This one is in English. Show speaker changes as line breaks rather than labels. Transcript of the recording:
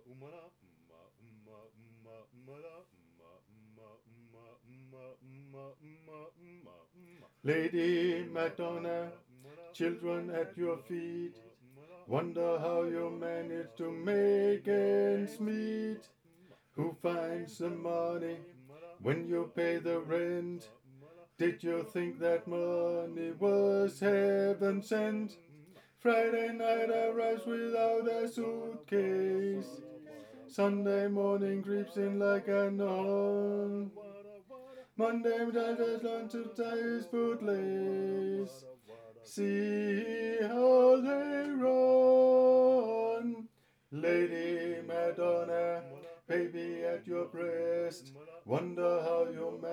Lady Madonna, children at your feet, wonder how you manage to make ends meet. Who finds the money when you pay the rent? Did you think that money was heaven sent? Friday night arrives without a suitcase. Sunday morning creeps in like a nun. Monday does learn to tie his bootlace. See how they run. Lady Madonna, baby at your breast. Wonder how you